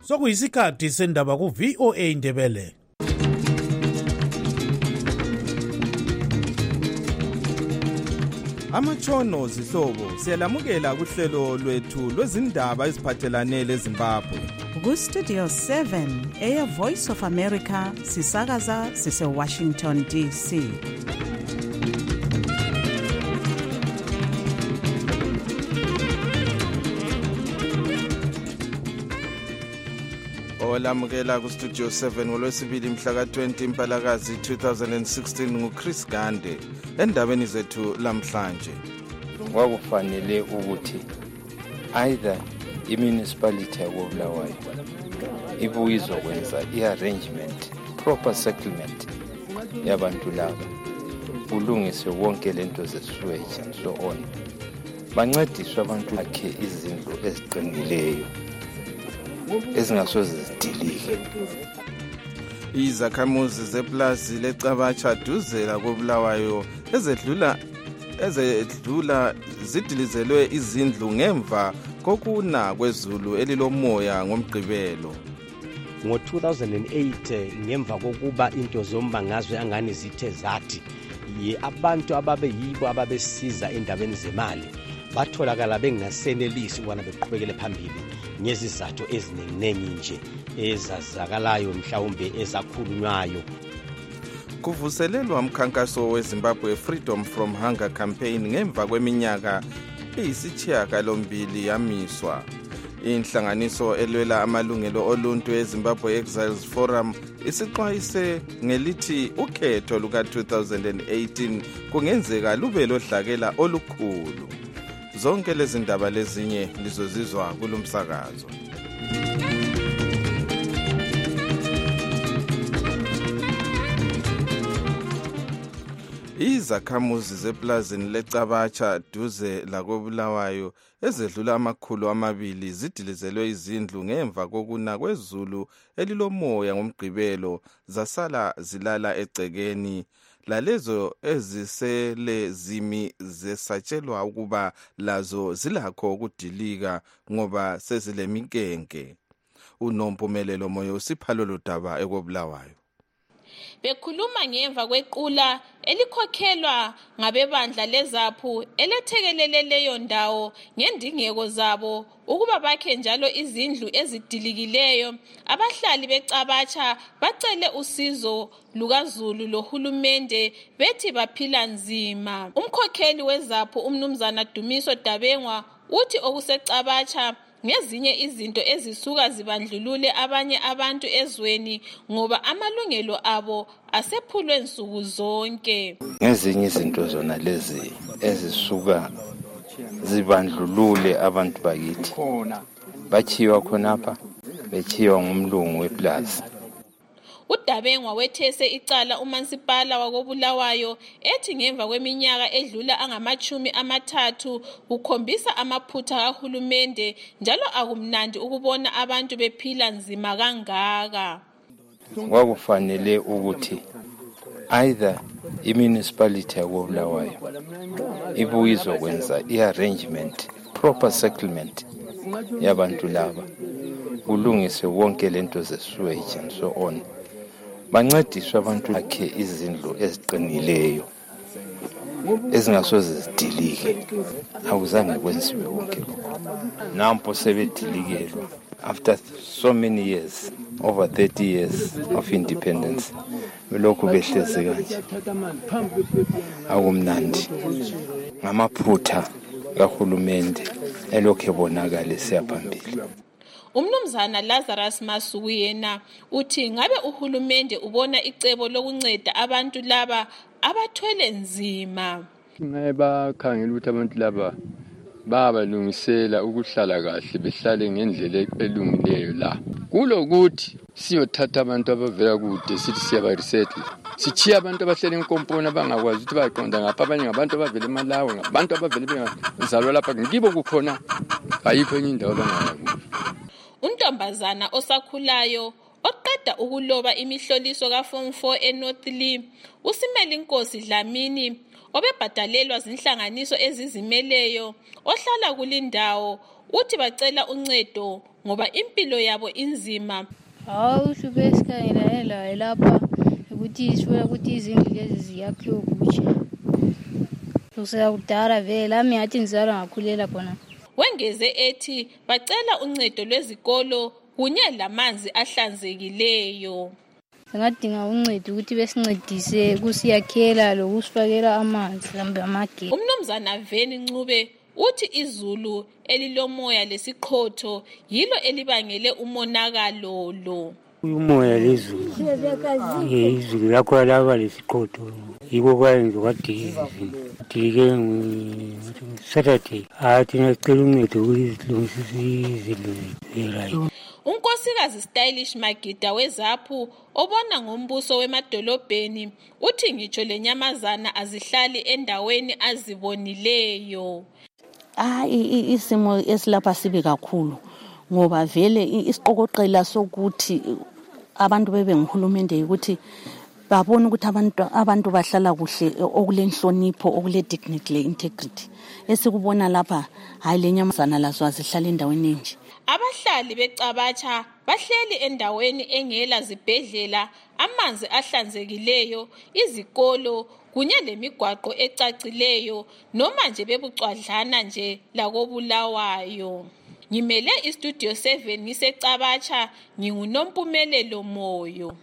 Sokuyisikhathi sendaba ku VOA Indebele. Amatshono zihlobo siyalamukela kuhlelo lwethu lwezindaba eziphathelane leZimbabwe. Ku Studio 7 eya Voice of America sisakaza sise Washington DC. Olamukela ku Studio 7 ngolwesibili mhla ka-20 Mpalakazi 2016 nguChris Gande. Endabeni zethu lamhlanje kwakufanele ukuthi either i-municipality yakoBulawayo ibuye izokwenza i-arrangement, proper settlement yabantu laba, kulungiswe wonke lento ze-sewage and so on, bancediswe abantu bakhe izindlu eziqinileyo ezingasoze zidilike. Izakhamuzi zeplazi leCabacha duze koBulawayo ezedlula zidilizelwe izindlu ngemva kokuna kwezulu elilomoya ngomgqibelo. Ngo-2008 ngemva kokuba into zombangazwe angani zithe zathi abantu ababeyibo ababesiza endabeni zemali batholakala bengasenelisi ukubana beqhubekele phambili ngezizathu eziningi nje ezazakalayo mhlawumbe ezakhulunywayo. Kuvuselelwa umkhankaso weZimbabwe Freedom from Hunger campaign ngemva kweminyaka eyisishiyagalombili yamiswa. Inhlanganiso elwela amalungelo oluntu eZimbabwe Exiles Forum isixwayise ngelithi ukhetho luka-2018 kungenzeka lube lodlakela olukhulu. Zonke lezi ndaba lezinye lizozizwa kulomsakazo. Izakhamuzi zeplazini leCabacha duze lakoBulawayo ezedlula 200 zidilizelwe izindlu ngemva kokuna kwezulu elilomoya ngomgqibelo zasala zilala egcekeni. Lalezo ezisele zimi zesatshelwa ukuba lazo zilakho ukudilika ngoba sezilemikenke. Unompumelelo Moyo usipha lolu daba ekoBulawayo. Bekhuluma ngemva kwequla elikhokhelwa ngabebandla leZAPU elethekelele leyo ndawo ngendingeko zabo ukuba bakhe njalo izindlu ezidilikileyo. Abahlali beCabacha bacele usizo lukaZulu lohulumende bethi baphila nzima. Umkhokheli weZAPU umnumzana Dumiso Dabengwa uthi okuseCabacha ngezinye izinto ezisuka zibandlulule abanye abantu ezweni ngoba amalungelo abo asephulwe nsuku zonke. Ngezinye izinto zona lezi ezisuka zibandlulule abantu bakithi bachiwa khonapha, bechiwa ngumlungu weplaza. uDabengwa wethese icala uMansipala wakoBulawayo ethi ngemva kweminyaka edlula angama-30 ukhombisa amaphutha kahulumende njalo akumnandi ukubona abantu bephila nzima kangaka. Kwakufanele ukuthi either i-municipality yakoBulawayo ibuye izokwenza i-arrangement, proper settlement yabantu laba, kulungiswe wonke lento ze-sewage and so on, bancediswe abantu bakhe izindlu eziqinileyo ezingasoze zidilike. Akuzange kwenziwe wonke lokho. Nampo sebedilikelwa after so many years, over 30 years of independence, belokhu behlezi kanje. Akumnandi ngamaphutha kahulumende elokhu ebonakala siyaphambili. Umnumzana Lazarus Masuku yena uthi ngabe uhulumende ubona icebo lokunceda abantu laba abathwele nzima. Bakhangela ukuthi abantu laba babalungisela ukuhlala kahle, behlale ngendlela elungileyo la. Kulokuthi siyothatha abantu abavela kude sithi siyabaresettle. Sichiya abantu abahlele enkomponi abangakwazi ukuthi baqonda ngapha, abanye ngabantu abavela eMalawi, ngabantu abavela bengazalwa lapha, ngibo kukhona ayikho enye indawo abangayazi. Untombazana osakhulayo oqeda ukuloba imihloliso kaForm 4 eNorth Lee, uSimela Inkosi Dlamini obebhadalelwa zinhlanganiso ezizimeleyo ohlala kulindawo uthi bacela uncedo ngoba impilo yabo inzima. Uhlupho esikhangela layo lapha ukuthi sifuna ukuthi izindlu lezi ziyakhiwe kutsha. Kusakudala vele ami athi ngizalwa ngakhulela khona. Wengeze ethi bacela uncedo lwezikolo kunye lamanzi ahlanzekileyo. Singadinga uncedo ukuthi besincedise kusiyakhela lokusifakela amanzi lambe amagesi. Umnumzana Veni Ncube uthi izulu elilomoya lesiqhotho yilo elibangele umonakalo lo. Umoya lezulu izulu lakho laba lesiqhotho yiko kwayenza kwadilike Saturday athi ngicela uncedo ukuzilungisisa izindlu. Unkosikazi Stylish Magida weZaphu obona ngombuso wemadolobheni uthi ngitsho lenyamazana azihlali endaweni azibonileyo. Isimo esilapha sibe kakhulu ngoba vele isiqokoqela sokuthi abantu bebe nguhulumende ukuthi babona ukuthi abantu bahlala kuhle okulenhlonipho okule dignity le integrity esikubona lapha hayi lenyamazana lazo azihlala endaweni enje. Abahlali beCabatsha bahleli endaweni engela zibhedlela, amanzi ahlanzekileyo, izikolo kunye lemigwaqo ecacileyo noma nje bebucwadlana nje lakobulawayo. Ngimele iStudio 7 ngiseCabatsha, nginguNompumelelo Moyo.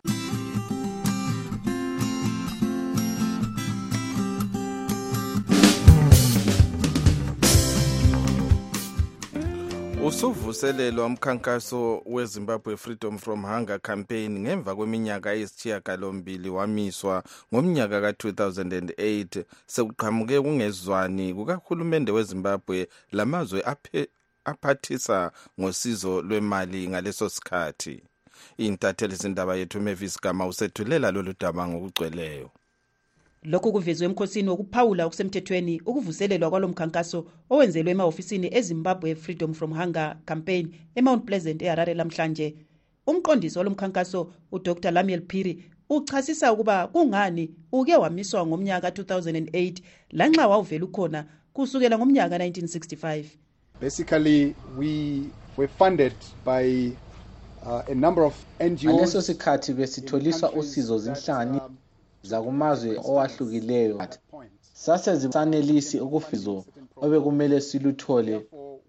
Usuvuselelwa umkhankaso weZimbabwe Freedom from Hunger campaign ngemva kweminyaka eyisishiyagalombili wamiswa ngomnyaka ka-2008 sekuqhamuke kungezwani kukahulumende weZimbabwe lamazwe aphathisa ngosizo lwemali ngaleso sikhathi. Intatheli zindaba yethu Mavis Gama usethulela lolu daba ngokugcweleyo. Lokhu kuvezwe emkhosini wokuphawula okusemthethweni ukuvuselelwa kwalomkhankaso owenzelwe emahofisini eZimbabwe Freedom from Hunger campaign eMount Pleasant eHarare lamhlanje. Umqondisi walomkhankaso uDr Lamiel Phiri uchasisa ukuba kungani uke wamiswa ngomnyaka 2008 lanxa wawuvela ukhona kusukela ngomnyaka 1965. Basically we were funded by a number of NGOs. Ngaleso sikhathi besitholiswa usizo zinhlangano zakumazwe owahlukileyo. Sase zisanelisi ukufizo obekumele siluthole.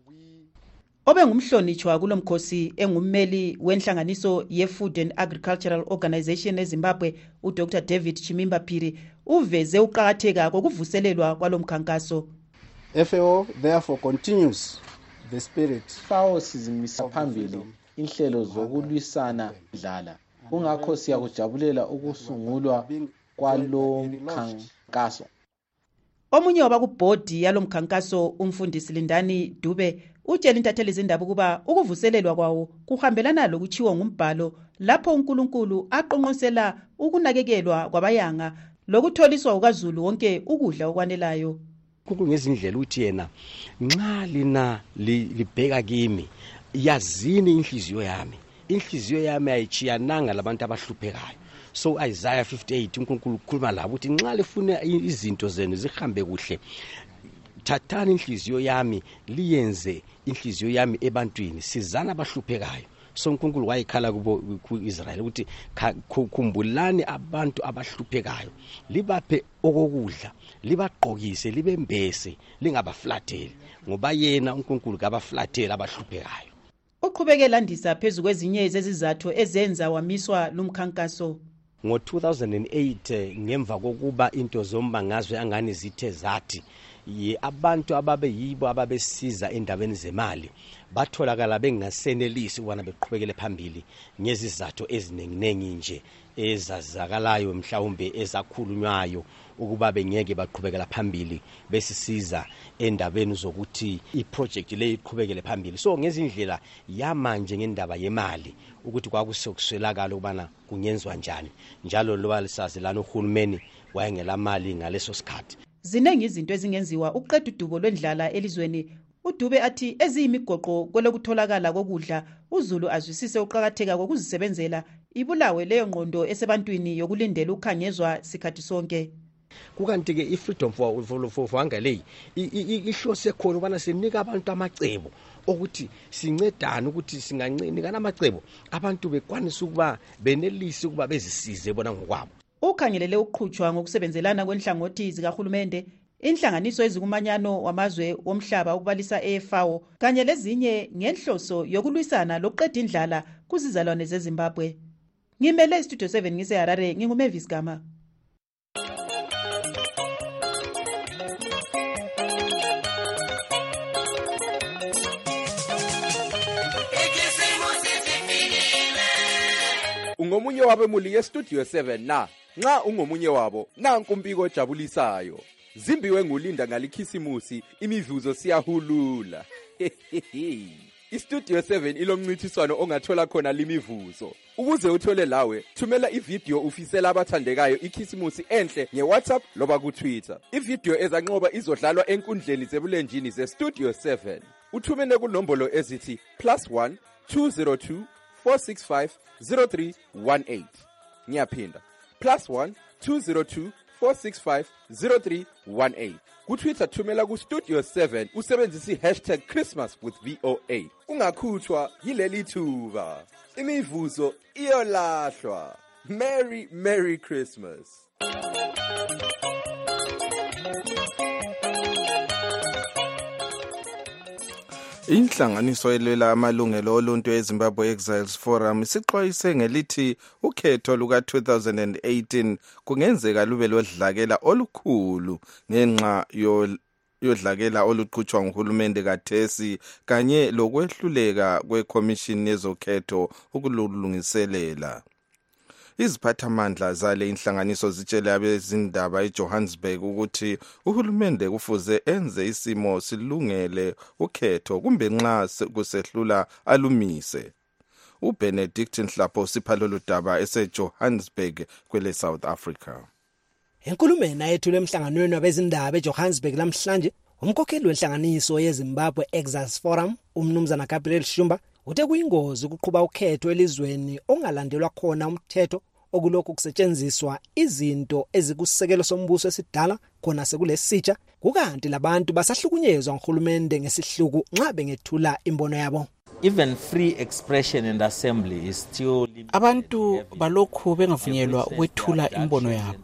Obengumhlonitshwa kulomkhosi engummeli wenhlanganiso ye-Food and Agricultural Organization eZimbabwe uDr David Chimimba Phiri uveze uqhakatheka kokuvuselelwa kwalomkhankaso. FAO therefore continues the spirit. FAO sizimisa phambili inhlelo zokulwisana indlala. Kungakho siyakujabulela ukusungulwa kwalomkhankaso. Omunye wabakubhodi yalomkhankaso umfundisi Lindani Dube utshela intatheli zindaba ukuba ukuvuselelwa kwawo kuhambelana lokuchiwa ngumbhalo lapho uNkulunkulu aqonqosela ukunakekelwa kwabayanga lokutholiswa ukaZulu wonke ukudla okwanelayo. Kungezindlela uthi yena nxa lina libheka kimi yazini inhliziyo yami ayichiyananga labantu abahluphekayo. So Isaiah 58 uNkulunkulu ukhuluma labo uthi nxa lifuna izinto zenu zihambe kuhle thathani inhliziyo yami liyenze inhliziyo yami ebantwini sizana abahluphekayo. So uNkulunkulu wayikhala kuIsrael ukuthi khumbulani abantu abahluphekayo libaphe okokudla libagqokise libembese lingabaflatheli ngoba yena uNkulunkulu kabaflatheli abahluphekayo. Uqhubekela landisa phezulu kwezinye zezizathu ezenza wamiswa lumkhankaso. Ngo-2008 ngemva kokuba into zombangazwe angani zithe zathi abantu ababeyibo ababesiza endabeni zemali batholakala bengasenelisi ukubana beqhubekele phambili ngezizathu ezinenginengi nje ezazakalayo mhlawumbe ezakhulunywayo ukuba bengeke baqhubekela phambili besisiza endabeni zokuthi iproject le iqhubekele phambili. So ngezindlela yamanje ngendaba yemali ukuthi kwakusokuswelakala ukubana kungenzwa njani njalo loba lisazilana uhulumeni wayengela mali ngaleso sikhathi. Zinengi izinto ezingenziwa uqeda udubo lwendlala elizweni. uDube athi eziyimigoqo kwelokutholakala kokudla uZulu azwisise uqhakatheka kokuzisebenzela ibulawe leyo ngqondo esebantwini yokulindela ukhangezwa sikhathi sonke. kukanti ke i-freedom for hunger leyi ihlose khona ubana sinika abantu amacebo ukuthi sincedane ukuthi singanikana amacebo abantu bekwanisa ukuba benelisi ukuba bezisize bona ngokwabo. Ukhangelele uqhutshwa ngokusebenzelana kwenhlangothi zikahulumende, inhlanganiso ezikumanyano wamazwe womhlaba ukubalisa eFAO kanye lezinye ngenhloso yokulwisana lokuqeda indlala kuzizalwane zeZimbabwe. Ngimele Studio 7 ngise Harare, nginguMavis Gama. Ungomunye wabemuli ye-Studio 7 na nxa ungomunye wabo nanku umbiko ojabulisayo. Zimbiwe ngulinda ngalikhisimusi, imivuzo siyahulula. I-Studio 7 ilomncintiswano ongathola khona limivuzo. Ukuze uthole lawe, thumela ivideo ufisela abathandekayo ikhisimusi enhle ngeWhatsApp loba kuTwitter. Ivideo ezanqoba izodlalwa enkundleni zebulenjini ze-Studio 7. Uthumene kunombolo ezithi +1 202 465 0318. Ngiyaphinda +1 202 465 0318. KuTwitter thumela ku-Studio 7 usebenzisa #ChristmasWithVOA. Ungakhuthwa yileli thuba. Imivuzo iyolahlwa. Merry Christmas. Inhlanganiso elwela amalungelo oluntu eZimbabwe Exiles Forum isixwayise ngelithi ukhetho luka 2018 kungenzeka lube lodlakela olukhulu ngenxa yodlakela oluqhutshwa nguhulumende kathesi kanye lokwehluleka kweCommission yezokhetho ukulungiselela. Iziphathamandla zale inhlanganiso zitshele abezindaba eJohannesburg ukuthi uhulumende kufuze enze isimo silungele ukhetho kumbe nxa kusehlula alumise. uBenedict Nhlapho sipha lolu daba eseJohannesburg kwele South Africa. Enkulumeni ayethule emhlanganweni wabezindaba eJohannesburg namhlanje, umkhokheli wenhlanganiso yeZimbabwe Exiles Forum, umnumzana Gabriel Shumba, uthe kuyingozi ukuqhuba ukhetho elizweni ongalandelwa khona umthetho okulokhu kusetshenziswa izinto ezikusekelo sombuso esidala khona sekulesitsha, kukanti labantu basahlukunyezwa nguhulumende ngesihluku nxa bengethula imbono yabo. Even free expression and assembly is still abantu balokhu bengavunyelwa ukwethula imbono yabo.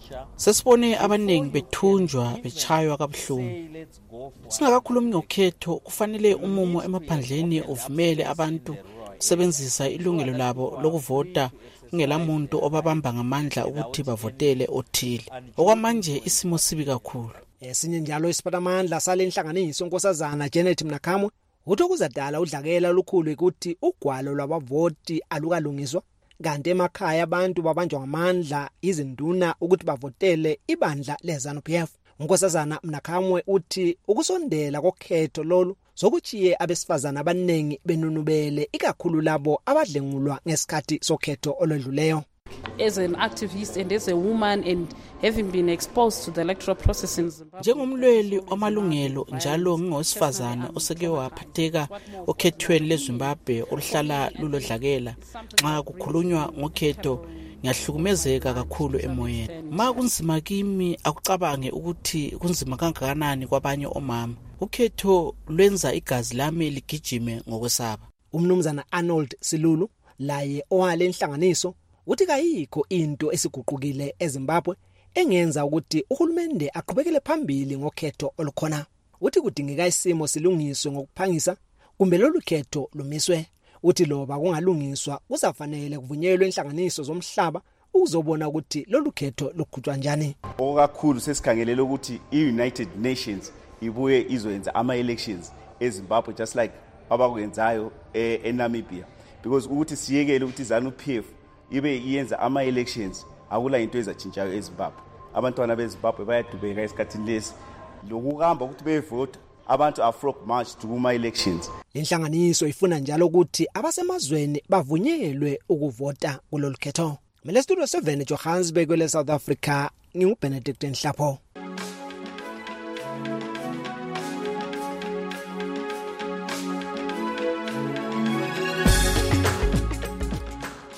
Sesibone abaningi bethunjwa bechaywa kabuhlungu. Singakakhulumi ngokhetho, kufanele umumo emaphandleni uvumele abantu kusebenzisa ilungelo labo lokuvota ngelamuntu obabamba ngamandla ukuthi bavotele othile. Okwamanje isimo sibi kakhulu. Esinye njalo isiphathamandla sale inhlanganiso unkosazana Janet Mnakhamwe uthi kuzadala udlakela olukhulu ukuthi ugwalo lwabavoti alukalungiswa, kanti emakhaya abantu babanjwa ngamandla izinduna ukuthi bavotele ibandla leZANU-PF. Unkosazana Mnakhamwe uthi ukusondela kokhetho lolu sokuchiye abesifazana abanengi benunubele ikakhulu labo abadlengulwa ngesikhathi sokhetho olwedluleyo. As an activist and as a woman and having been exposed to the electoral process in Zimbabwe. Njengomlweli wamalungelo njalo ngingowesifazana oseke waphatheka okhethweni leZimbabwe oluhlala lulodlakela, nxa kukhulunywa ngokhetho ngiyahlukumezeka kakhulu emoyeni. Ma kunzima kimi akucabange ukuthi kunzima kangakanani kwabanye omama. Ukhetho lwenza igazi lami ligijime ngokwesaba. Umnumzana Arnold Silulu laye owale inhlanganiso uthi kayikho into esiguqukile eZimbabwe engenza ukuthi uhulumende aqhubekele phambili ngokhetho olukhona. Uthi kudingeka isimo silungiswe ngokuphangisa kumbe lolu khetho lumiswe. Uthi loba kungalungiswa kuzafanele kuvunyelwe inhlanganiso zomhlaba ukuzobona ukuthi lolu khetho luqhutshwa njani. Okakhulu sesikhangelele ukuthi iUnited Nations ibuye izoyenza ama-elections eZimbabwe just like abakwenzayo eNamibia, because ukuthi siyekele ukuthi ZANU-PF ibe iyenza ama-elections akula into ezatshintshayo eZimbabwe. Abantwana beZimbabwe bayadubeka esikhathini lesi lokuhamba ukuthi bevota abantu afrok march to kuma-elections. Inhlanganiso ifuna njalo ukuthi abasemazweni bavunyelwe ukuvota kulolu khetho. Mele Studio 7 Johannesburg kwele South Africa, nginguBenedict Nhlapho.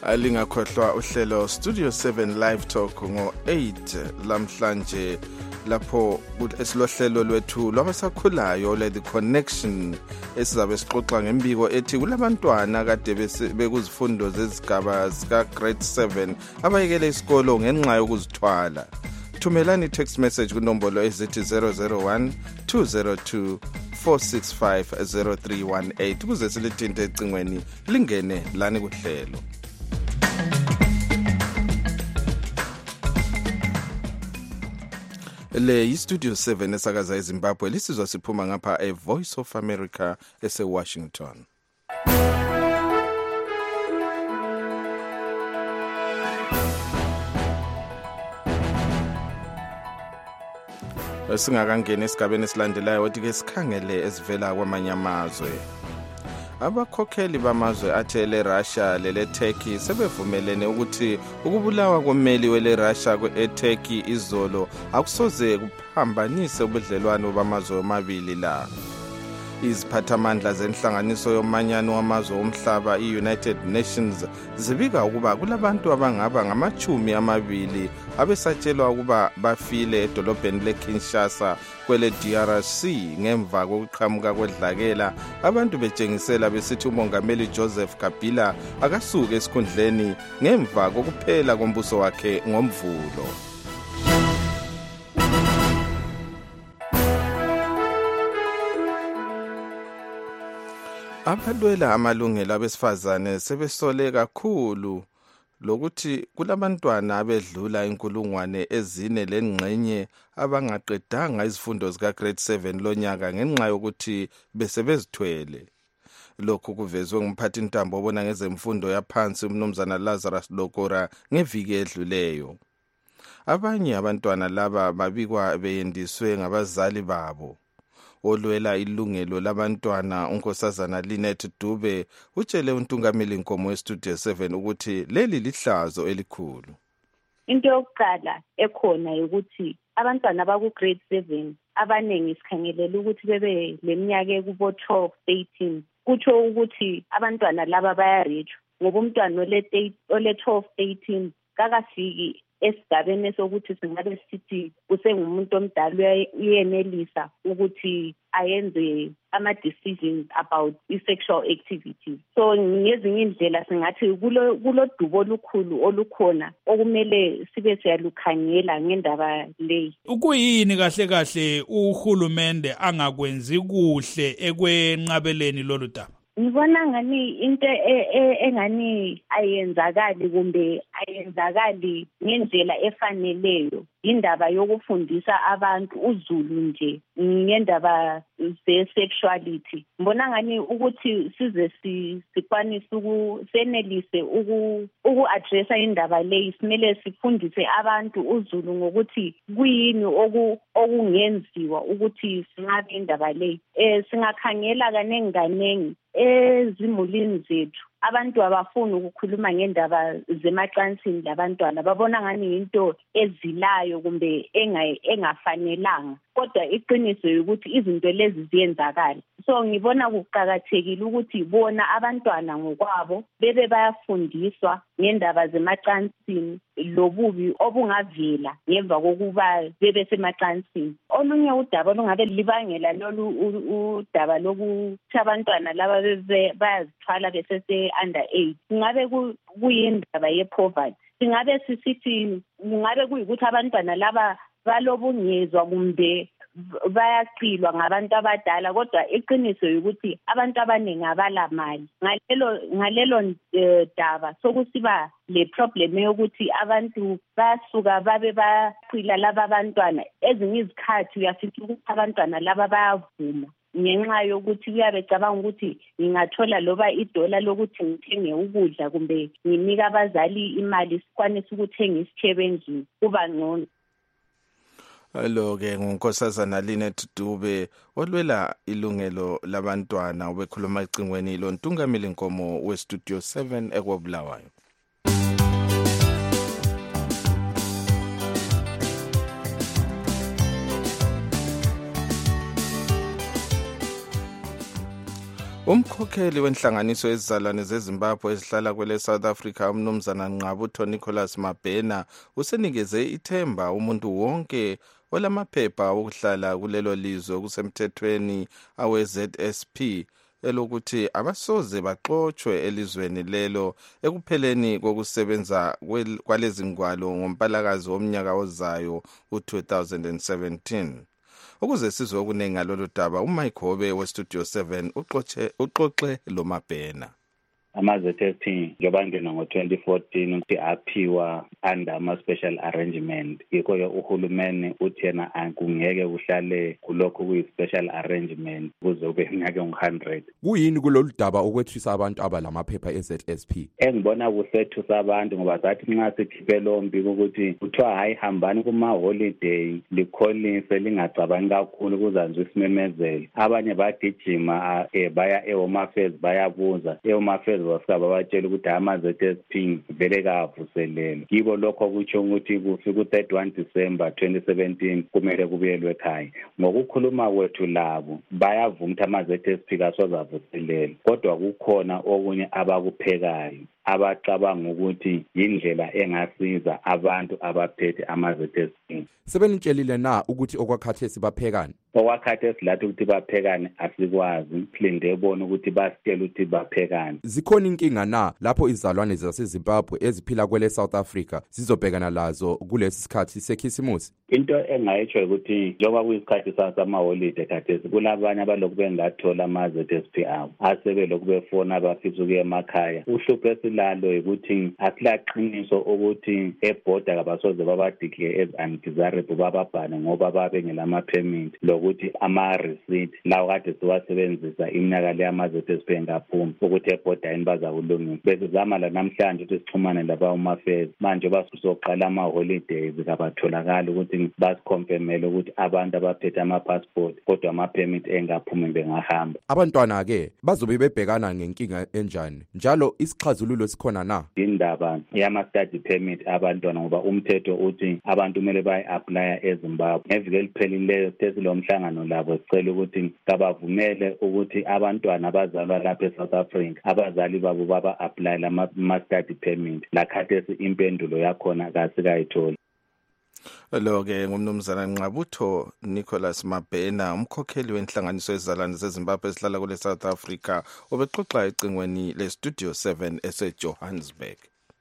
Alingakhohlwa uhlelo Studio 7 Live Talk ngo-8 lamhlanje lapho esilohlelo lwethu lwabasakhulayo le connection esizabe sixoxa ngembiko ethi kulabantwana kade bekuzifundo zezigaba zika grade 7 abayekele isikolo ngenxa yokuzithwala. Thumelani text message kunombolo ezithi 001 202 465 0318 ukuze silithinte ecingweni lingene lani kuhlelo. Le iStudio 7 esakaza eZimbabwe lisizwa siphuma ngapha eVoice of America eseWashington. Singakangena esigabeni esilandelayo wathi ke sikhangele esivela kwamanye amazwe. Abakhokheli bamazwe athele Russia lele Turkey sebevumelene ukuthi ukubulawa kommeli wele Russia kweTurkey izolo akusoze kuphambanise ubudlelwano bamazwe amabili la. Iziphathamandla zenhlanganiso yomanyano wamazwe omhlaba iUnited Nations zibika ukuba kulabantu abangaba ngama-20 abesatshelwa ukuba bafile edolobheni leKinshasa kwele DRC ngemva kokuqhamuka kwedlakela abantu betshengisela besithi umongameli Joseph Kabila akasuke esikhundleni ngemva kokuphela kombuso wakhe ngoMvulo. Abalwela amalungelo abesifazane sebesole kakhulu lokuthi kulabantwana abedlula 4,000 lengxenye abangaqedanga izifundo zika grade 7 lonyaka ngenxa yokuthi besebezithwele. Lokhu kuvezwe ngumphathi intambo obona ngezemfundo yaphansi umnumzana Lazarus Lokora ngeviki edluleyo. Abanye abantwana laba babikwa beyendiswe ngabazali babo. Olwela ilungelo labantwana unkosazana Linet Dube utshele untungameli Nkomo weStudio 7 ukuthi leli lihlazo elikhulu. Into yokuqala ekhona ukuthi abantwana baku grade 7 abanengi sikhangelela ukuthi bebe leminyaka ekubo 12 18 kutsho ukuthi abantwana laba bayarich ngoba umntwana ole 12 18 kakafiki esigabeni sokuthi singabe sithi usengumuntu omdala uyenelisa ukuthi ayenze ama-decisions about i-sexual activities. So ngezinye indlela singathi kulodubo olukhulu olukhona okumele sibe siyalukhangela ngendaba leyi. Ukuyini kahle kahle uhulumende angakwenzi kuhle ekwenqabeleni lolu daba? Ngibona ngani into engani ayenzakali kumbe ayenzakali ngendlela efaneleyo indaba yokufundisa abantu uzulu nje ngendaba ze-sexuality. Mbona ngani ukuthi size sikwanise senelise uku-addressa indaba leyi simele sifundise abantu uzulu ngokuthi kuyini okungenziwa ukuthi singabe indaba leyi. Singakhangela kanengi ezimulini zethu abantu abafuni ukukhuluma ngendaba zemacansini labantwana babona ngani into ezilayo kumbe engafanelanga kodwa iqiniso ukuthi izinto lezi ziyenzakala. So ngibona kuqhakathekile ukuthi bona abantwana ngokwabo bebe bayafundiswa ngendaba zemacansini lobubi obungavela ngemva kokuba bebe semacansini. Olunye udaba olungabe libangela lolu udaba lokuthi abantwana laba bayazithwala besese under 8 ngabe kuyindaba ye-poverty. Singabe sisithi ngabe kuyikuthi abantwana laba balobungezwa kumbe bayaqilwa ngabantu abadala kodwa iqiniso ukuthi abantu abaningi abalamali. Ngalelo daba sokusiba le problem yokuthi abantu basuka babe baqila laba abantwana ezinye izikhathi uyafisa ukuthi abantwana laba bayavuma ngenxa yokuthi uyabecabanga ukuthi ngingathola loba idola lokuthi ngithenge ukudla kumbe nginika abazali imali sikwanise ukuthenga isitshebe endlini kuba ngcono. Lo-ke ngunkosazana Linet Dube olwela ilungelo labantwana ubekhuluma ecingweni lo ntungameli Nkomo weStudio 7 ekwabulawayo. Umkhokheli wenhlanganiso yezizalwane zeZimbabwe ezihlala kwele South Africa umnumzana Nqabutho Nicholas Mabhena usenikeze ithemba umuntu wonke olamaphepha okuhlala kulelo lizwe okusemthethweni awe-ZSP elokuthi abasoze baxotshwe elizweni lelo ekupheleni kokusebenza kwalezi ngwalo ngoMpalakazi womnyaka ozayo u-2017. Ukuze sizwe okuningi ngalolu daba, uMike Hobe weStudio 7 uxoxe lo Mabhena. Ama-ZSP njengoba ngena ngo-2014 ukuthi aphiwa under ama-special arrangement. Yikho-ke uhulumeni uthi yena akungeke kuhlale kulokho kuyi-special arrangement kuze ube iminyaka engu-100. Kuyini kulolu daba ukwethisa abantu abalamaphepha e-ZSP? Engibona kusethusa abantu ngoba zathi nxa sikhiphe lo mbiko ukuthi kuthiwa hayi hambani kuma-holiday likholise lingacabangi kakhulu kuzanzwe isimemezelo. Abanye bagijima baya e-Home Affairs bayabuza. E-Home Affairs bafika babatshela ukuthi ama-ZSP vele kavuselelwe. Yibo lokho kutsho ukuthi kufika u-31 December 2017 kumele kubuyelwe ekhaya. Ngokukhuluma kwethu labo bayavuma ukuthi ama-ZSP kasoze avuselelwe, kodwa kukhona okunye abakuphekayo abacabanga ukuthi yindlela engasiza abantu abaphethe ama-ZSP. Sebenitshelile na ukuthi okwakhathesi baphekani? Okwakhathesi lathi ukuthi baphekani asikwazi, silinde bona ukuthi basitshele ukuthi baphekani. Zikhona inkinga na lapho izizalwane zaseZimbabwe eziphila kwele South Africa zizobhekana lazo kulesi sikhathi sekhisimusi? Into engayitsho ukuthi njengoba kuyisikhathi samaholide khathesi kulabanye abalokhu bengathola ama-ZSP abo asebelokhu befona abafisa ukuya emakhaya. Uhlupho esilalo ukuthi asilaqiniso ukuthi ebhoda kabasoze babadeclare as undesirable bababhane ngoba babengela ama-permit lokuthi ama-receipt lawo kade siwasebenzisa iminyaka le ama-ZSP engaphumi ukuthi ebhoda yini bazakulungisa. Besizama la namhlanje ukuthi sixhumane laba-Home Affairs manje basoqala ama-holidays kabatholakala ukuthi basikhomfemele ukuthi abantu abaphethe ama-passport kodwa ama-permit engaphumi bengahamba. Abantwana-ke bazobe bebhekana ngenkinga enjani njalo isixazululo sikhona na? Indaba yama-study permit abantwana ngoba umthetho uthi abantu kumele bayi-aplya eZimbabwe. Ngeviki eliphelileyo sesilo mhlangano labo sicela ukuthi kabavumele ukuthi abantwana abazalwa lapha eSouth Africa abazali babo baba-aplya lama-study permit. Lakhathesi impendulo yakhona kasikayitholi. Lo-ke ngumnumzana Nqabutho Nicholas Mabhena, umkhokheli wenhlanganiso yezizalwane zeZimbabwe esihlala kule South Africa, obexoxa ecingweni leStudio 7 eseJohannesburg.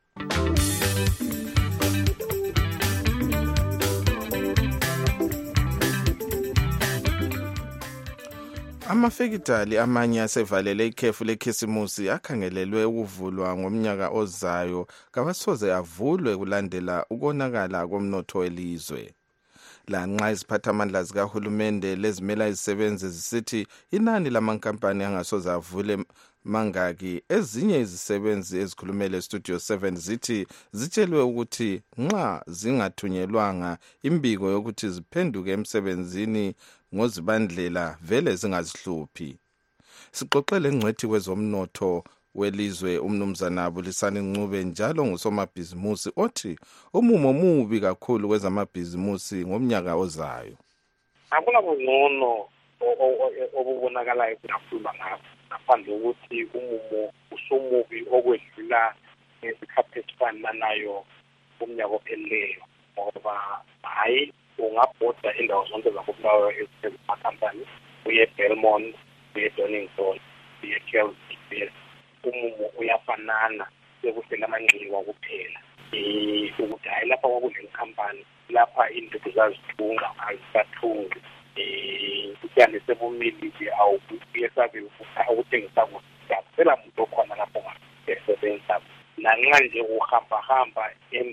Amafekitali amanye asevalele ikhefu lekhisimusi akhangelelwe ukuvulwa ngomnyaka ozayo kawasoze avulwe kulandela ukonakala komnotho welizwe. Lanxa iziphathamandla zikahulumende lezimela izisebenzi zisithi inani lamankampani angasoze avule mangaki, ezinye izisebenzi ezikhulumele Studio 7 zithi zitshelwe ukuthi nxa zingathunyelwanga imbiko yokuthi ziphenduke emsebenzini ngozibandlela vele zingazihluphi. Sixoxele ngcwethi kwezomnotho welizwe umnumzana Bulisani Ncube njalo ngusomabhizimusi othi umumo mubi kakhulu kwezamabhizimusi ngomnyaka ozayo. Akuna kungcono obubonakalayo kunakhuluma ngakho ngaphandle ukuthi umumo usumubi okwedlula ngesikhathi esifananayo kumnyaka ophelileyo ngoba hayi ungabhoda indawo zonke zakubulawayo ezimakhampani uye Belmont, uye Donington, uye Kelvin, umumo uyafanana sekuhleli amanxiwa kuphela. Ukuthi hayi lapha kwakudlela ikhampani lapha induku zazithunga azisathungi. Kutyande sebumilile awuyesabe ukuthengisa kuda phela muntu okhona lapho ngasebenza nanxa nje uhamba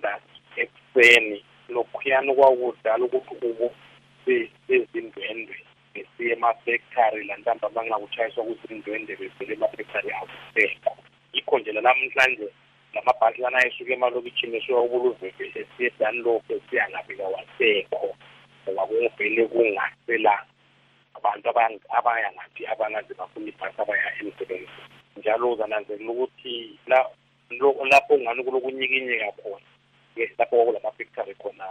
ekuseni lokhuyana kwakudala ukuthi ubu bezindwendwe besiye emafactory lantamba banxa kutshayiswa kuzindwendwe bevele emafactory akusekho. Yikho nje namhlanje lamabhasi lana esuke emalokitshini esuka ubuluveve esiye Dunlop esiya ngaphi kawasekho ngoba kuvele kungasela abantu abaya ngathi abangazi bafuna ibhasi abaya emsebenzini. Njalo uzananzelela ukuthi lapho ungani kulokunyikinyeka khona lapho kwakulamafactory khona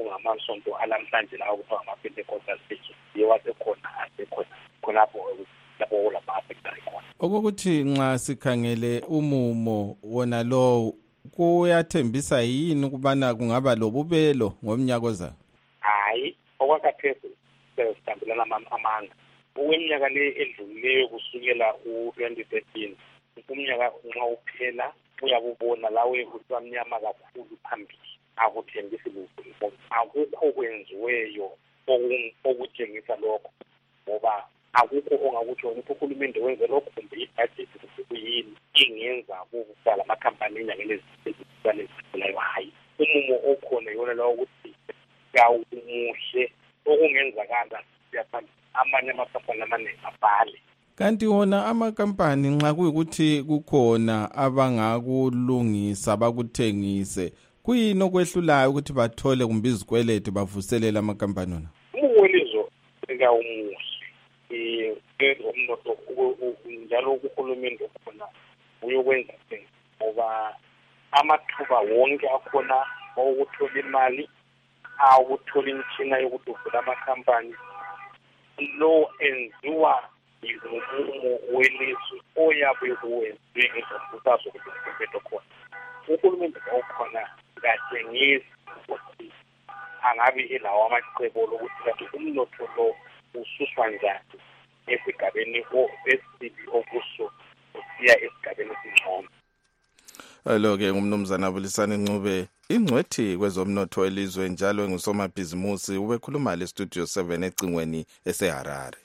sokungamasonto alamhlanje lawo kuthiwa ngama-Pentecostal church yewasekhona asekhona khonapho lapho kulama-affectari khona. Okokuthi nxa sikhangele umumo wona lo kuyathembisa yini ukubana kungaba lobubelo ngomnyaka ozayo? Hayi, okwakhathesi sihambelana amanga. Okweminyaka le edlulileyo kusukela ku-2013 umnyaka nxa uphela uyabubona lawe usamnyama kakhulu phambili. Akuthembisi lutho, akukho kwenziweyo okutshengisa lokho, ngoba akukho ongakutsho ukuthi uhulumende wenze lokho kumbe ibhajethi kuyini ingenza kuqala amakhampani enyangeni ezithelayo. Hayi, umumo okhona yona la ukuthi yawumuhle okungenzakala siyaphambili amanye amakhampani amaningi abhale. Kanti wona amakampani nxa kuyikuthi kukhona abangakulungisa bakuthengise, kuyini okwehlulayo ukuthi bathole kumbe izikweleti bavuselele amakampani wona? Umwelizo ekawumuhle umnotho njalo uhulumende khona uyokwenza ngoba amathuba wonke akhona okuthola imali, awukuthola imitshina yokuthi uvula amakampani. Lo enziwa yizumumo welizwe oyabe kuwenziwe ngezombuthazo kuhulumende khona. Uhulumende okhona katshengisi ukuthi angabe elawo amacebo lokuthi kanti umnotho lo ususwa njani esigabeni esibi okuso usiya esigabeni esingcono. Lo-ke ngumnumzana Bulisani Ncube, ingcwethi kwezomnotho elizwe njalo engusomabhizimusi, ubekhuluma le Studio 7 ecingweni eseHarare.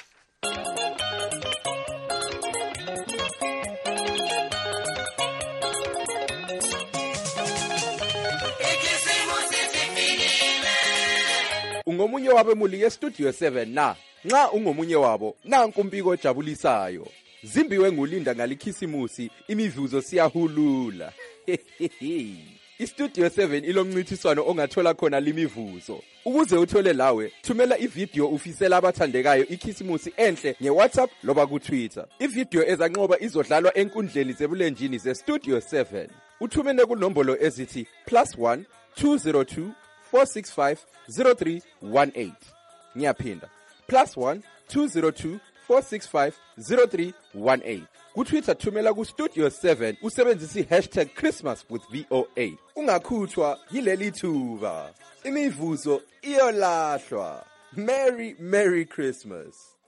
Ungomunye wabemuli ye-Studio 7 na? Nxa ungomunye wabo, nanku umbiko ojabulisayo. Zimbiwe ngulinda ngalikhisimusi, imivuzo siyahulula. I-Studio 7 ilomncintiswano ongathola khona limivuzo. Ukuze uthole lawe, thumela ivideo ufisela abathandekayo ikhisimusi enhle nge-WhatsApp loba ku-Twitter. Ivideo ezanqoba izodlalwa enkundleni zebulenjini ze-Studio 7. Uthumene kunombolo ezithi +1 202 465 0318. Ngiyaphinda, +1 202 465 0318. Ku-Twitter thumela ku-Studio 7 usebenzisa i-hashtag #ChristmasWithVOA. Ungakhuthwa yileli thuba. Imivuzo iyolahlwa. Merry Christmas.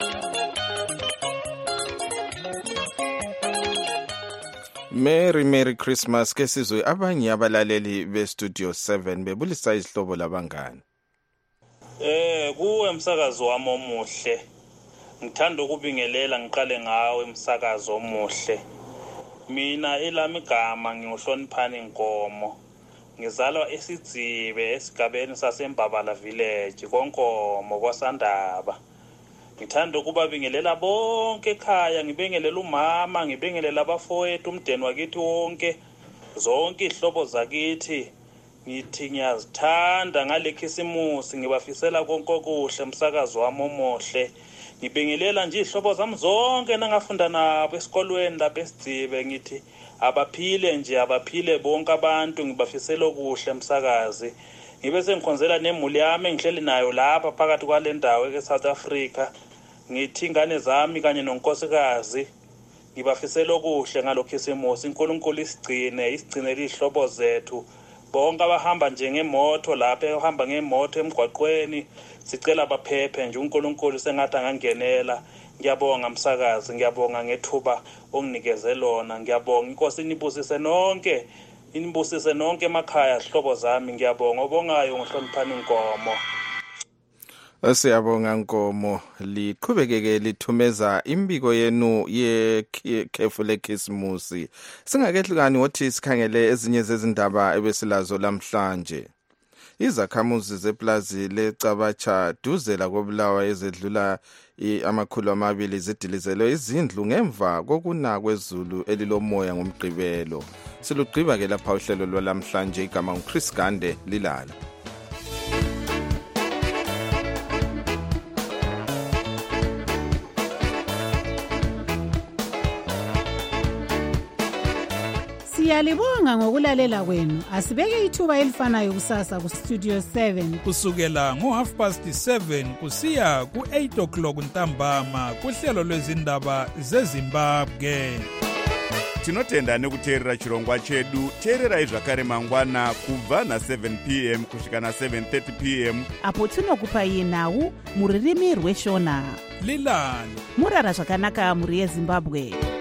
Merry Christmas. Ke sizwe abanye abalaleli be-Studio 7 bebulisa izihlobo labangani. Kuwe umsakazo wami omuhle. Ngithanda ukubingelela ngiqale ngawe umsakazo omuhle. Mina elami igama ngiuhloniphani Nkomo. Ngizalwa eSidzibe esigabeni saseMbabala village koNkomo kwaSandaba. Ngithanda ukubabingelela bonke ekhaya, ngibingelela umama, ngibingelela abafowethu, umndeni wakithi wonke, zonke izihlobo zakithi. Ngithi ngiyazithanda ngalekhisimusi, ngibafisela konke okuhle umsakazo wami omuhle. Ngibingelela nje izihlobo zami zonke nangafunda nabo esikolweni lapha eSidzibe, ngithi abaphile bonke abantu, ngibafisela okuhle umsakazi. Ngibe sengikhonzela nemuli yami engihleli nayo lapha phakathi kwale ndawo eSouth Africa. Ngithi ingane zami kanye nonkosikazi ngibafisela okuhle ngalokhisimusi. uNkulunkulu isigcinele izihlobo zethu bonke abahamba nje ngemoto lapha ehamba ngemoto emgwaqweni, sicela baphephe nje. uNkulunkulu sengathi angangenela. Ngiyabonga msakazi, ngiyabonga ngethuba onginikeze lona. Ngiyabonga inkosi inibusise nonke emakhaya zihlobo zami. Ngiyabonga obongayo ngohloniphani Nkomo. Siyabonga Nkomo, liqhubekeke lithumeza imbiko yenu yekhefu lekhisimusi. Singakehlukani wothi sikhangele ezinye zezindaba ebesilazo lamhlanje. Izakhamuzi zeplazi leCabacha duze la koBulawayo ezedlula 200 zidilizelwe izindlu ngemva kokuna kwezulu elilomoya ngomgqibelo. Silugqiba ke lapha uhlelo lwalamhlanje. Igama nguChris Gande lilala. Siyalibonga ngokulalela kwenu. Asibeke ithuba elifanayo kusasa ku Studio 7 kusukela ngo7:30 kusiya ku8 o'clock ntambama kuhlelo lwezindaba zeZimbabwe. Tinotenda nekuteerera chirongwa chedu. Teererai zvakare mangwana kubva na7 p.m. kusvika na7:30 p.m. apo tinokupai nhau muririmi rweshona. Lilani murara zvakanaka muri yeZimbabwe.